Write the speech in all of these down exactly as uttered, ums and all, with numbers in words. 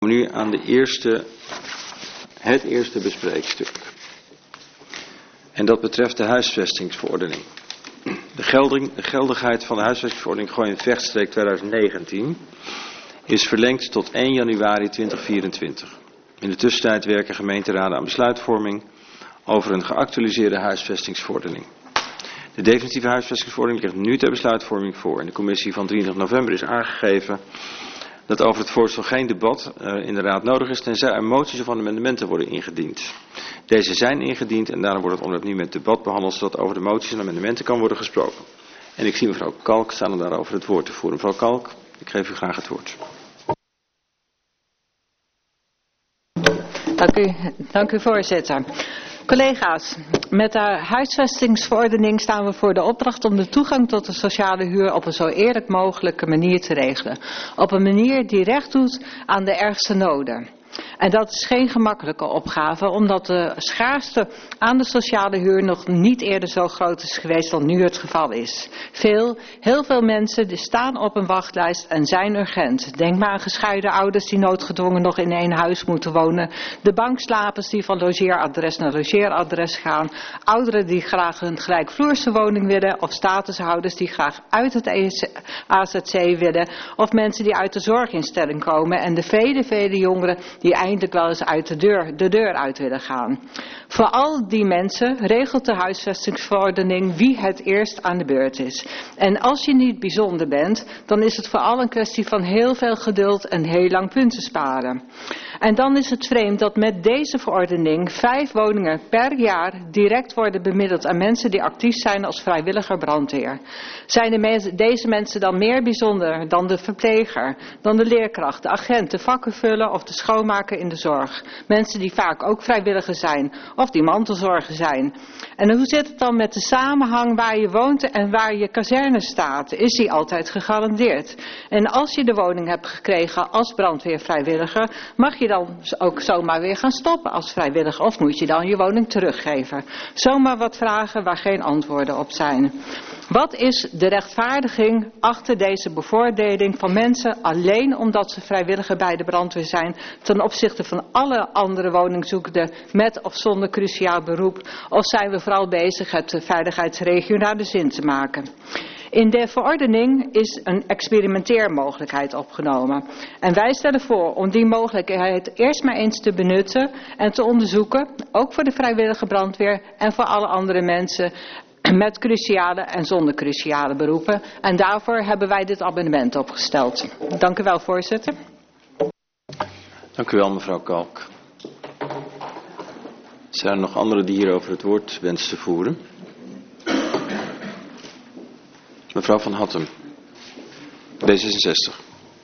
Nu aan de eerste, het eerste bespreekstuk. En dat betreft de huisvestingsverordening. De, gelding, de geldigheid van de huisvestingsverordening Gooi-en-Vechtstreek twintig negentien is verlengd tot één januari tweeduizend vierentwintig. In de tussentijd werken gemeenteraden aan besluitvorming over een geactualiseerde huisvestingsverordening. De definitieve huisvestingsverordening ligt nu ter besluitvorming voor. In de commissie van drieëntwintig november is aangegeven dat over het voorstel geen debat uh, in de raad nodig is, tenzij er moties of amendementen worden ingediend. Deze zijn ingediend en daarom wordt het onderwerp nu met debat behandeld, zodat over de moties en amendementen kan worden gesproken. En ik zie mevrouw Kalk staan om daarover het woord te voeren. Mevrouw Kalk, ik geef u graag het woord. Dank u, dank u voorzitter. Collega's, met de huisvestingsverordening staan we voor de opdracht om de toegang tot de sociale huur op een zo eerlijk mogelijke manier te regelen. Op een manier die recht doet aan de ergste noden. En dat is geen gemakkelijke opgave, omdat de schaarste aan de sociale huur nog niet eerder zo groot is geweest dan nu het geval is. Veel, heel veel mensen die staan op een wachtlijst en zijn urgent. Denk maar aan gescheiden ouders die noodgedwongen nog in één huis moeten wonen. De bankslapers die van logeeradres naar logeeradres gaan. Ouderen die graag een gelijkvloerse woning willen. Of statushouders die graag uit het A Z C willen. Of mensen die uit de zorginstelling komen. En de vele, vele jongeren die eindelijk wel eens uit de deur, de deur uit willen gaan. Voor al die mensen regelt de huisvestingsverordening wie het eerst aan de beurt is. En als je niet bijzonder bent, dan is het vooral een kwestie van heel veel geduld en heel lang punten sparen. En dan is het vreemd dat met deze verordening vijf woningen per jaar direct worden bemiddeld aan mensen die actief zijn als vrijwilliger brandweer. Zijn de mensen, deze mensen dan meer bijzonder dan de verpleger, dan de leerkracht, de agent, de vakkenvuller of de schoonmaker in de zorg? Mensen die vaak ook vrijwilliger zijn of die mantelzorger zijn. En hoe zit het dan met de samenhang waar je woont en waar je kazerne staat? Is die altijd gegarandeerd? En als je de woning hebt gekregen als brandweervrijwilliger, mag je dan ook zomaar weer gaan stoppen als vrijwilliger? Of moet je dan je woning teruggeven? Zomaar wat vragen waar geen antwoorden op zijn. Wat is de rechtvaardiging achter deze bevoordeling van mensen alleen omdat ze vrijwilliger bij de brandweer zijn ten opzichte van alle andere woningzoekenden met of zonder cruciaal beroep? Of zijn we vooral bezig het veiligheidsregio naar de zin te maken? In de verordening is een experimenteermogelijkheid opgenomen. En wij stellen voor om die mogelijkheid eerst maar eens te benutten en te onderzoeken, ook voor de vrijwillige brandweer en voor alle andere mensen met cruciale en zonder cruciale beroepen. En daarvoor hebben wij dit amendement opgesteld. Dank u wel, voorzitter. Dank u wel, mevrouw Kalk. Zijn er nog anderen die hierover het woord wensen te voeren? Mevrouw Van Hattem, D zesenzestig.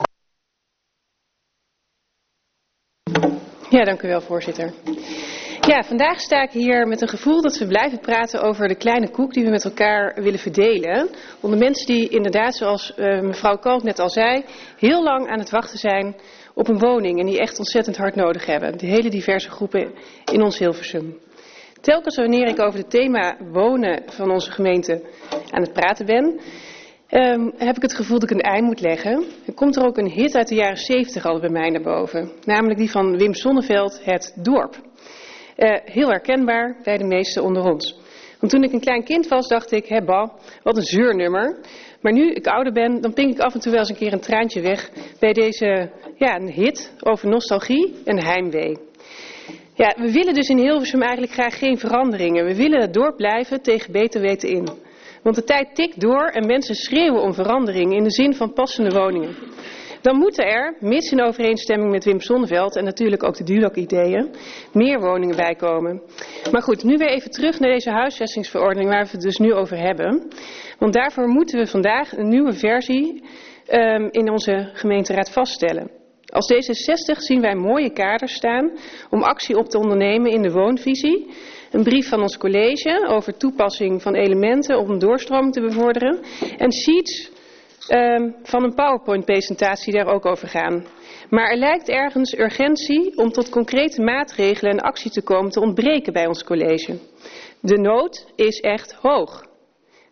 Ja, dank u wel, voorzitter. Ja, vandaag sta ik hier met een gevoel dat we blijven praten over de kleine koek die we met elkaar willen verdelen. Onder mensen die inderdaad, zoals uh, mevrouw Kalk net al zei, heel lang aan het wachten zijn op een woning en die echt ontzettend hard nodig hebben. De hele diverse groepen in ons Hilversum. Telkens wanneer ik over het thema wonen van onze gemeente aan het praten ben, um, heb ik het gevoel dat ik een ei moet leggen. Er komt er ook een hit uit de jaren zeventig al bij mij naar boven. Namelijk die van Wim Sonneveld, Het Dorp. Uh, heel herkenbaar bij de meesten onder ons. Want toen ik een klein kind was, dacht ik, hè bah, wat een zeurnummer. Maar nu ik ouder ben, dan pink ik af en toe wel eens een keer een traantje weg bij deze ja, een hit over nostalgie en heimwee. Ja, we willen dus in Hilversum eigenlijk graag geen veranderingen. We willen het dorp blijven tegen beter weten in. Want de tijd tikt door en mensen schreeuwen om verandering in de zin van passende woningen. Dan moeten er, mits in overeenstemming met Wim Sonneveld en natuurlijk ook de D U L O C-ideeën, meer woningen bijkomen. Maar goed, nu weer even terug naar deze huisvestingsverordening waar we het dus nu over hebben. Want daarvoor moeten we vandaag een nieuwe versie um, in onze gemeenteraad vaststellen. Als D zesenzestig zien wij mooie kaders staan om actie op te ondernemen in de woonvisie. Een brief van ons college over toepassing van elementen om een doorstroming te bevorderen. En sheets um, van een PowerPoint-presentatie daar ook over gaan. Maar er lijkt ergens urgentie om tot concrete maatregelen en actie te komen te ontbreken bij ons college. De nood is echt hoog.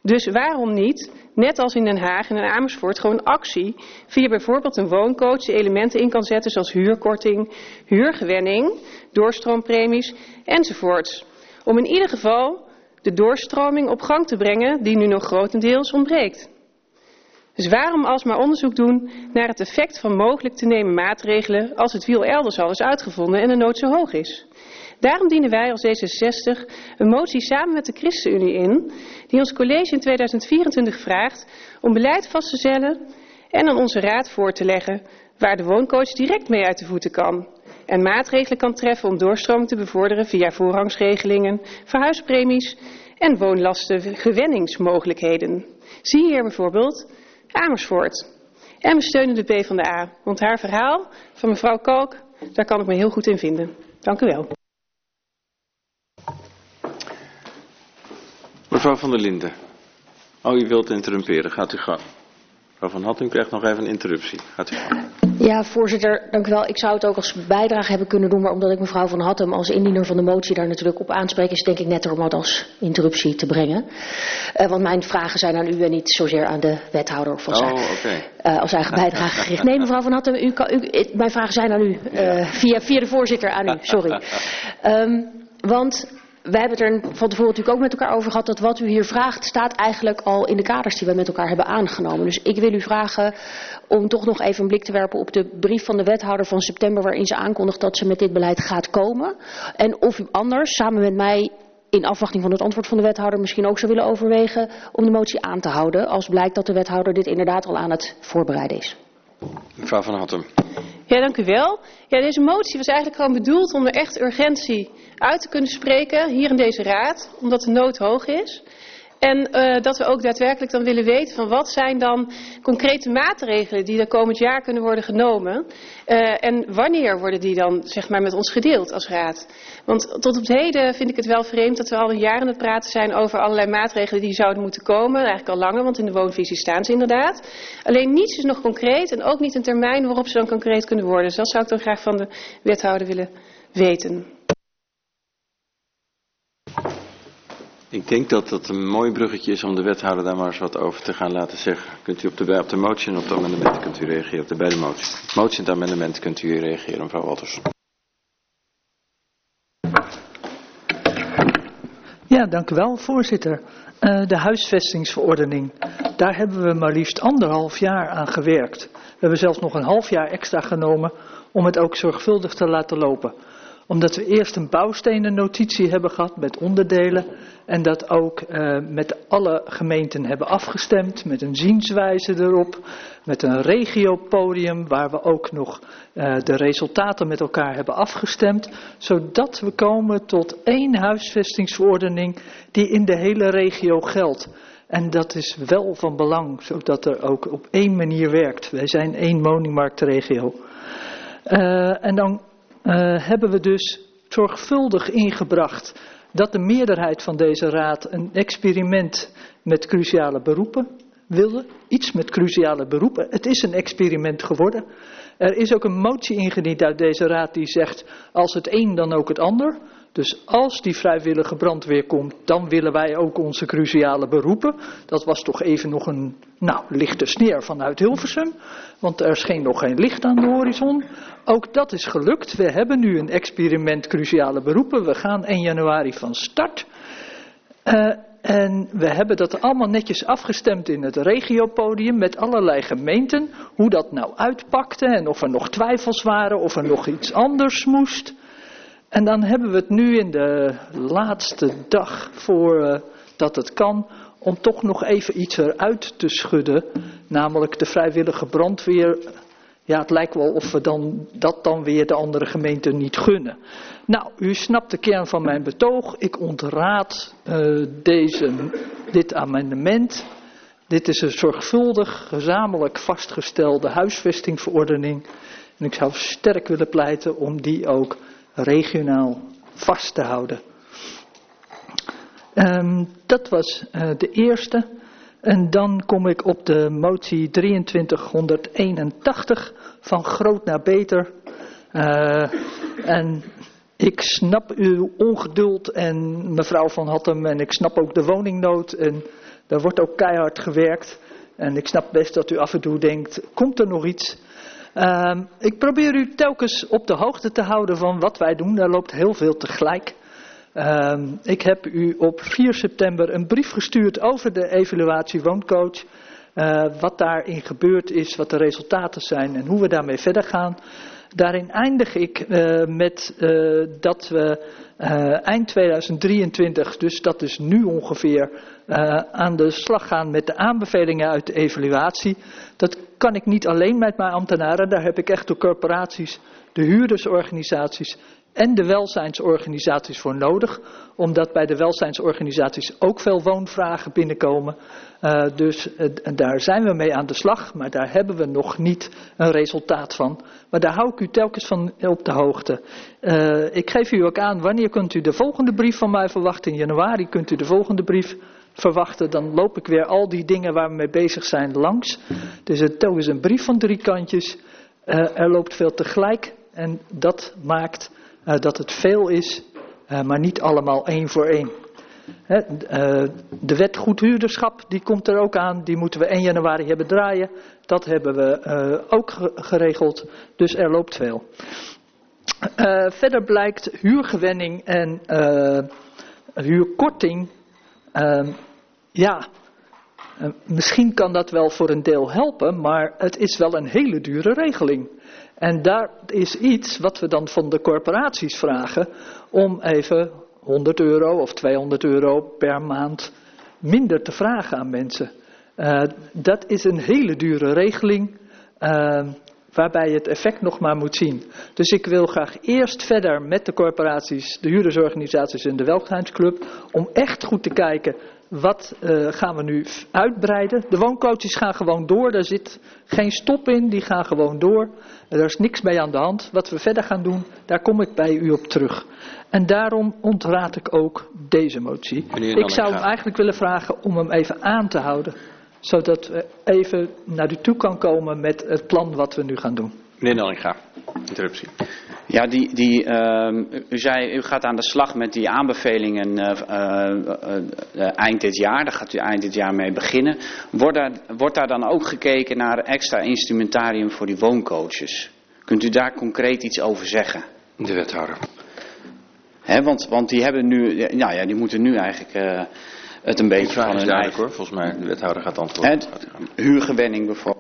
Dus waarom niet, net als in Den Haag en in Amersfoort, gewoon actie via bijvoorbeeld een wooncoach die elementen in kan zetten zoals huurkorting, huurgewenning, doorstroompremies enzovoorts. Om in ieder geval de doorstroming op gang te brengen die nu nog grotendeels ontbreekt. Dus waarom alsmaar onderzoek doen naar het effect van mogelijk te nemen maatregelen als het wiel elders al is uitgevonden en de nood zo hoog is? Daarom dienen wij als D zesenzestig een motie samen met de ChristenUnie in, die ons college in tweeduizend vierentwintig vraagt om beleid vast te stellen en aan onze raad voor te leggen waar de wooncoach direct mee uit de voeten kan. En maatregelen kan treffen om doorstroming te bevorderen via voorrangsregelingen, verhuispremies en woonlastengewenningsmogelijkheden. Zie hier bijvoorbeeld Amersfoort. En we steunen de PvdA, want haar verhaal van mevrouw Kalk, daar kan ik me heel goed in vinden. Dank u wel. Mevrouw van der Linden. Oh, u wilt interrumperen. Gaat u gang. Mevrouw van Hattem krijgt nog even een interruptie. Gaat u gang. Ja, voorzitter, dank u wel. Ik zou het ook als bijdrage hebben kunnen doen, maar omdat ik mevrouw van Hattem als indiener van de motie daar natuurlijk op aanspreek, is denk ik netter om dat als interruptie te brengen. Uh, want mijn vragen zijn aan u en niet zozeer aan de wethouder of als, oh, okay. uh, als eigen bijdrage gericht. Nee, mevrouw van Hattem, u kan, u, mijn vragen zijn aan u, uh, via, via de voorzitter aan u, sorry. Um, want wij hebben het er van tevoren natuurlijk ook met elkaar over gehad dat wat u hier vraagt staat eigenlijk al in de kaders die we met elkaar hebben aangenomen. Dus ik wil u vragen om toch nog even een blik te werpen op de brief van de wethouder van september waarin ze aankondigt dat ze met dit beleid gaat komen. En of u anders samen met mij in afwachting van het antwoord van de wethouder misschien ook zou willen overwegen om de motie aan te houden als blijkt dat de wethouder dit inderdaad al aan het voorbereiden is. Mevrouw van Hattem. Ja, dank u wel. Ja, deze motie was eigenlijk gewoon bedoeld om er echt urgentie uit te kunnen spreken hier in deze raad, omdat de nood hoog is. En uh, dat we ook daadwerkelijk dan willen weten van wat zijn dan concrete maatregelen die er komend jaar kunnen worden genomen. Uh, en wanneer worden die dan zeg maar met ons gedeeld als raad. Want tot op het heden vind ik het wel vreemd dat we al een jaar aan het praten zijn over allerlei maatregelen die zouden moeten komen. Eigenlijk al langer, want in de woonvisie staan ze inderdaad. Alleen niets is nog concreet en ook niet een termijn waarop ze dan concreet kunnen worden. Dus dat zou ik dan graag van de wethouder willen weten. Ik denk dat dat een mooi bruggetje is om de wethouder daar maar eens wat over te gaan laten zeggen. Kunt u op de, op de motie en op de amendementen kunt u reageren. Op de beide moties. Motie en het amendement kunt u reageren, mevrouw Walters. Ja, dank u wel, voorzitter. Uh, de huisvestingsverordening. Daar hebben we maar liefst anderhalf jaar aan gewerkt. We hebben zelfs nog een half jaar extra genomen om het ook zorgvuldig te laten lopen. Omdat we eerst een bouwstenen-notitie hebben gehad met onderdelen. En dat ook uh, met alle gemeenten hebben afgestemd. Met een zienswijze erop. Met een regiopodium waar we ook nog uh, de resultaten met elkaar hebben afgestemd. Zodat we komen tot één huisvestingsverordening die in de hele regio geldt. En dat is wel van belang, zodat er ook op één manier werkt. Wij zijn één woningmarktregio. Uh, en dan uh, hebben we dus zorgvuldig ingebracht dat de meerderheid van deze raad een experiment met cruciale beroepen wilde. Iets met cruciale beroepen. Het is een experiment geworden. Er is ook een motie ingediend uit deze raad die zegt, als het een dan ook het ander. Dus als die vrijwillige brandweer komt, dan willen wij ook onze cruciale beroepen. Dat was toch even nog een nou, lichte sneer vanuit Hilversum. Want er scheen nog geen licht aan de horizon. Ook dat is gelukt. We hebben nu een experiment cruciale beroepen. We gaan één januari van start. Uh, en we hebben dat allemaal netjes afgestemd in het regiopodium met allerlei gemeenten. Hoe dat nou uitpakte en of er nog twijfels waren of er nog iets anders moest. En dan hebben we het nu in de laatste dag voor uh, dat het kan, om toch nog even iets eruit te schudden. Namelijk de vrijwillige brandweer. Ja, het lijkt wel of we dan, dat dan weer de andere gemeenten niet gunnen. Nou, u snapt de kern van mijn betoog. Ik ontraad uh, deze, dit amendement. Dit is een zorgvuldig, gezamenlijk vastgestelde huisvestingverordening. En ik zou sterk willen pleiten om die ook regionaal vast te houden. Um, dat was uh, de eerste. En dan kom ik op de motie drieëntwintighonderdeenentachtig van groot naar beter. Uh, en ik snap uw ongeduld en mevrouw van Hattem en ik snap ook de woningnood. En Daar wordt ook keihard gewerkt. En ik snap best dat u af en toe denkt, komt er nog iets? Uh, ik probeer u telkens op de hoogte te houden van wat wij doen. Daar loopt heel veel tegelijk. Uh, ik heb u op vier september een brief gestuurd over de evaluatie wooncoach. Uh, wat daarin gebeurd is, wat de resultaten zijn en hoe we daarmee verder gaan. Daarin eindig ik uh, met uh, dat we uh, eind tweeduizend drieëntwintig, dus dat is nu ongeveer, uh, aan de slag gaan met de aanbevelingen uit de evaluatie. Dat kan ik niet alleen met mijn ambtenaren, daar heb ik echt de corporaties, de huurdersorganisaties en de welzijnsorganisaties voor nodig. Omdat bij de welzijnsorganisaties ook veel woonvragen binnenkomen. Uh, dus uh, daar zijn we mee aan de slag, maar daar hebben we nog niet een resultaat van. Maar daar hou ik u telkens van op de hoogte. Uh, ik geef u ook aan, wanneer kunt u de volgende brief van mij verwachten? In januari kunt u de volgende brief verwachten. Dan loop ik weer al die dingen waar we mee bezig zijn langs. Dus het telkens een brief van drie kantjes. Uh, er loopt veel tegelijk en dat maakt uh, dat het veel is, uh, maar niet allemaal één voor één. He, uh, de wet goed huurderschap, die komt er ook aan. Die moeten we één januari hebben draaien. Dat hebben we uh, ook geregeld. Dus er loopt veel. Uh, verder blijkt huurgewenning en uh, huurkorting. Uh, ja, uh, misschien kan dat wel voor een deel helpen. Maar het is wel een hele dure regeling. En daar is iets wat we dan van de corporaties vragen. Om even honderd euro of tweehonderd euro per maand minder te vragen aan mensen. Uh, dat is een hele dure regeling, uh, waarbij je het effect nog maar moet zien. Dus ik wil graag eerst verder met de corporaties, de huurdersorganisaties en de welzijnsclub, om echt goed te kijken, wat uh, gaan we nu uitbreiden. De wooncoaches gaan gewoon door, daar zit geen stop in, die gaan gewoon door. Er is niks mee aan de hand. Wat we verder gaan doen, daar kom ik bij u op terug. En daarom ontraad ik ook deze motie. Ik zou hem eigenlijk willen vragen om hem even aan te houden. Zodat we even naar u toe kan komen met het plan wat we nu gaan doen. Meneer Dallinga, interruptie. Ja, die, die, uh, u zei, u gaat aan de slag met die aanbevelingen uh, uh, uh, uh, eind dit jaar. Daar gaat u eind dit jaar mee beginnen. Wordt daar, wordt daar dan ook gekeken naar extra instrumentarium voor die wooncoaches? Kunt u daar concreet iets over zeggen? De wethouder. He, want, want die hebben nu, nou ja, die moeten nu eigenlijk uh, het een beetje van hun eigen... Hoor. Volgens mij, de wethouder gaat antwoorden. Het, huurgewenning bijvoorbeeld.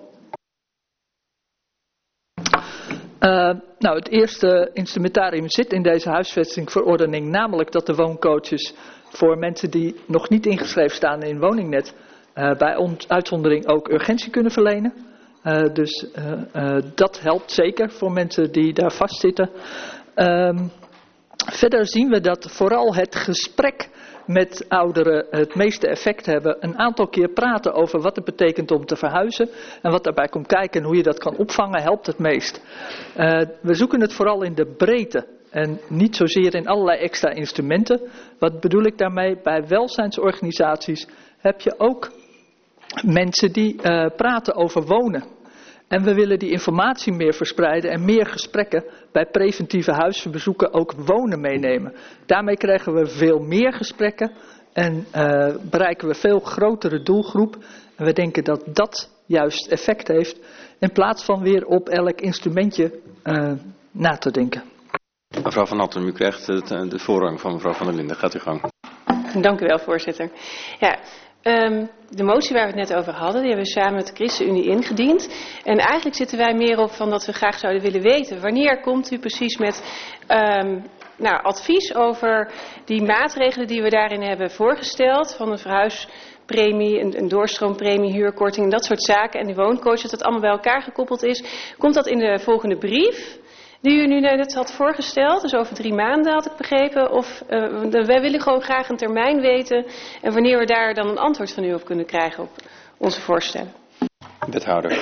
Uh, nou, het eerste instrumentarium zit in deze huisvestingsverordening, namelijk dat de wooncoaches voor mensen die nog niet ingeschreven staan in woningnet, uh, bij uitzondering ook urgentie kunnen verlenen. Uh, dus uh, uh, dat helpt zeker voor mensen die daar vastzitten. Uh, verder zien we dat vooral het gesprek met ouderen het meeste effect hebben. Een aantal keer praten over wat het betekent om te verhuizen. En wat daarbij komt kijken en hoe je dat kan opvangen, helpt het meest. Uh, we zoeken het vooral in de breedte. En niet zozeer in allerlei extra instrumenten. Wat bedoel ik daarmee? Bij welzijnsorganisaties heb je ook mensen die uh, praten over wonen. En we willen die informatie meer verspreiden en meer gesprekken bij preventieve huisbezoeken ook wonen meenemen. Daarmee krijgen we veel meer gesprekken en uh, bereiken we veel grotere doelgroep. En we denken dat dat juist effect heeft in plaats van weer op elk instrumentje uh, na te denken. Mevrouw Van Hattem, u krijgt het, de voorrang van mevrouw Van der Linden. Gaat u gang. Dank u wel, voorzitter. Ja. Um, de motie waar we het net over hadden, die hebben we samen met de ChristenUnie ingediend. En eigenlijk zitten wij meer op van dat we graag zouden willen weten. Wanneer komt u precies met um, nou, advies over die maatregelen die we daarin hebben voorgesteld. Van een verhuispremie, een, een doorstroompremie, huurkorting, dat soort zaken. En de wooncoach, dat dat allemaal bij elkaar gekoppeld is. Komt dat in de volgende brief die u nu net had voorgesteld, dus over drie maanden had ik begrepen, of uh, wij willen gewoon graag een termijn weten en wanneer we daar dan een antwoord van u op kunnen krijgen op onze voorstellen. Wethouder.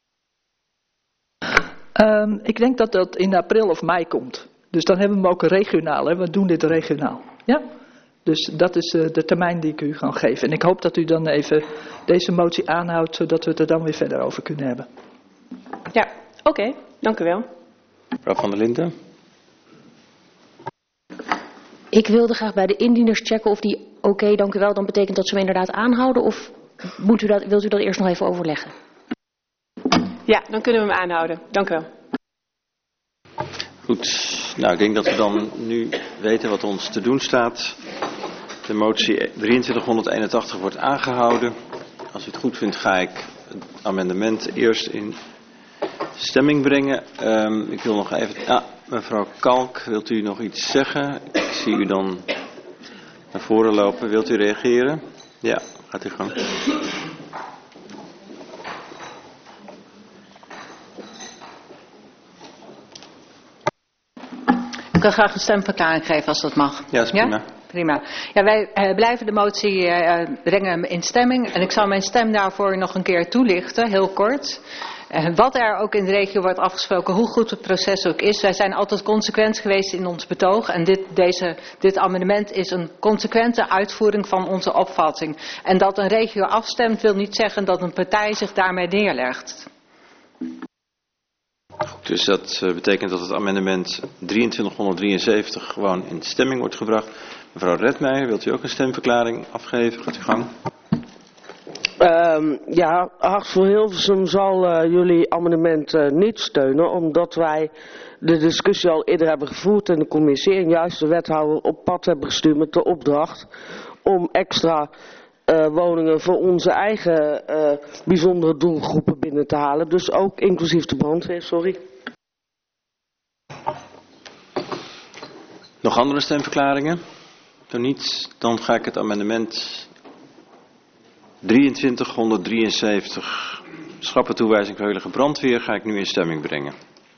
Um, ik denk dat dat in april of mei komt. Dus dan hebben we hem ook regionaal. Hè? We doen dit regionaal. Ja? Dus dat is uh, de termijn die ik u ga geven. En ik hoop dat u dan even deze motie aanhoudt, zodat we het er dan weer verder over kunnen hebben. Ja, oké. Okay. Dank u wel. Mevrouw Van der Linden. Ik wilde graag bij de indieners checken of die oké, okay, dank u wel, dan betekent dat ze hem inderdaad aanhouden? Of moet u dat, wilt u dat eerst nog even overleggen? Ja, dan kunnen we hem aanhouden. Dank u wel. Goed, nou ik denk dat we dan nu weten wat ons te doen staat. De motie drieëntwintighonderdeenentachtig wordt aangehouden. Als u het goed vindt ga ik het amendement eerst in stemming brengen. Um, ik wil nog even... Ah, mevrouw Kalk, wilt u nog iets zeggen? Ik zie u dan naar voren lopen. Wilt u reageren? Ja, gaat u gang. Ik wil graag een stemverklaring geven als dat mag. Ja, is prima. Ja? Prima. Ja, wij uh, blijven de motie uh, brengen in stemming. En ik zal mijn stem daarvoor nog een keer toelichten, heel kort. Uh, wat er ook in de regio wordt afgesproken, hoe goed het proces ook is. Wij zijn altijd consequent geweest in ons betoog. En dit, deze, dit amendement is een consequente uitvoering van onze opvatting. En dat een regio afstemt wil niet zeggen dat een partij zich daarmee neerlegt. Goed, dus dat uh, betekent dat het amendement drieëntwintighonderddrieënzeventig gewoon in stemming wordt gebracht. Mevrouw Redmeijer, wilt u ook een stemverklaring afgeven? Gaat u gang. Um, ja, Hart voor Hilversum zal uh, jullie amendement uh, niet steunen, omdat wij de discussie al eerder hebben gevoerd in de commissie en juist de wethouder op pad hebben gestuurd met de opdracht om extra uh, woningen voor onze eigen uh, bijzondere doelgroepen binnen te halen. Dus ook inclusief de brandweer, sorry. Nog andere stemverklaringen? Zo niet, dan ga ik het amendement drieëntwintighonderddrieënzeventig, schappentoewijzing veilige brandweer, ga ik nu in stemming brengen.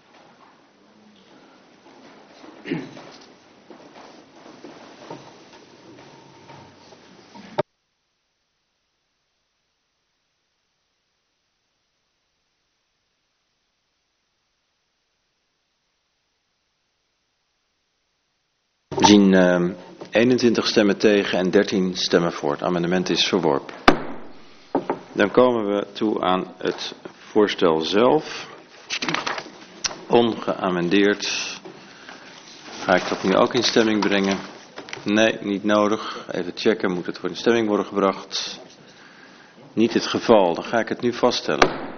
We zien uh, eenentwintig stemmen tegen en dertien stemmen voor. Het amendement is verworpen. Dan komen we toe aan het voorstel zelf. Ongeamendeerd. Ga ik dat nu ook in stemming brengen? Nee, niet nodig. Even checken, moet het voor in stemming worden gebracht? Niet het geval, dan ga ik het nu vaststellen.